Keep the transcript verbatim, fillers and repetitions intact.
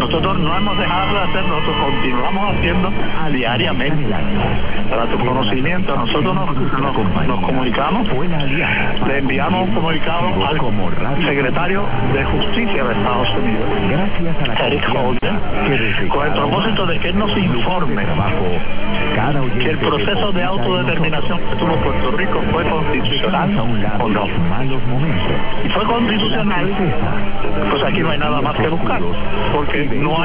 Nosotros no hemos dejado de hacer, nosotros continuamos haciendo diariamente. Para tu conocimiento, nosotros nos, nos, nos comunicamos, le enviamos un comunicado al secretario de Justicia de Estados Unidos, Eric Holder, con el propósito de que él nos informe que el proceso de autodeterminación que tuvo Puerto Rico fue constitucional o no. Y fue constitucional, pues aquí no hay nada más que buscar, porque